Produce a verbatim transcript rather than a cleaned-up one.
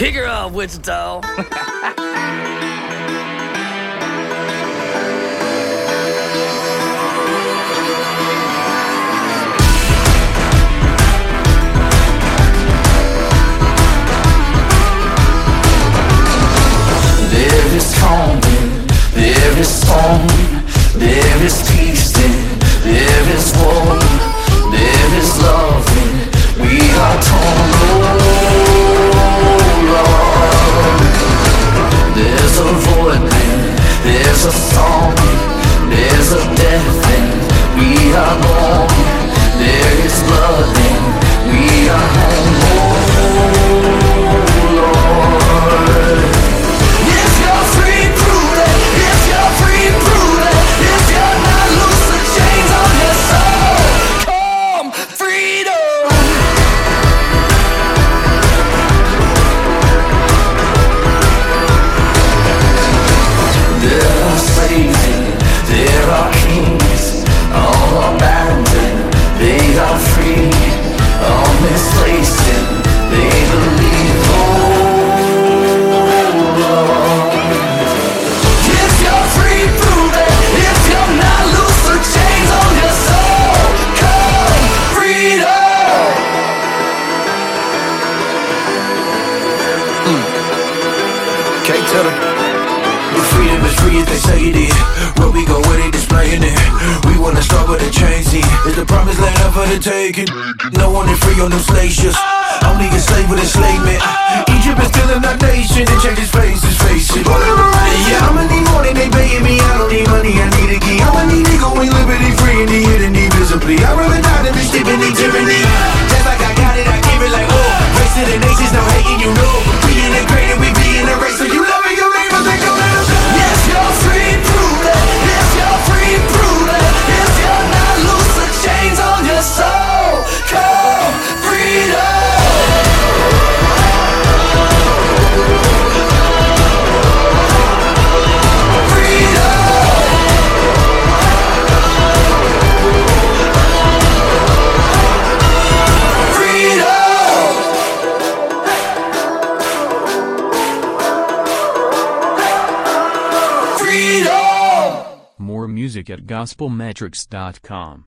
Kick her off, Wichita. There is calm, there is song, there is peace, there is war, there is love, we are torn, oh Lord. There's a void, there's a song, there's a death, and we are born. There is blood, and we are home, oh Lord. If you're free, prove it. If you're free, prove it. If you're not loose, the chains on your soul. Come, freedom. There are slaves, there are kings, all abandoned, they are free, all misplaced, and they believe, oh Lord. If you're free, prove it. If you're not loose, the chains on your soul. Come, freedom. mm. Can't tell it. Your freedom is free if they say it is. Where we go, where they displaying it. We wanna start with a change scene. It's the promised land up for the taking. No one is free on them slave ships. Only a slave with enslavement. Egypt is still in our nation. It changes faces, face it. Yeah, I'ma need more than they paying me. I don't need money, I need a key. I'ma need ego and liberty, free and the hidden invisibly. I'd rather die than be steeping in tyranny. Just like I got it, I give it like oh. Race to the nations, no hating, you know. We integrated, we be in a race. So you love me, you leave us, they go let us go. If you're free, prove it. If you're free, prove it. If you're not loose, the chains on your soul. Come, freedom. More music at gospel metrics dot com.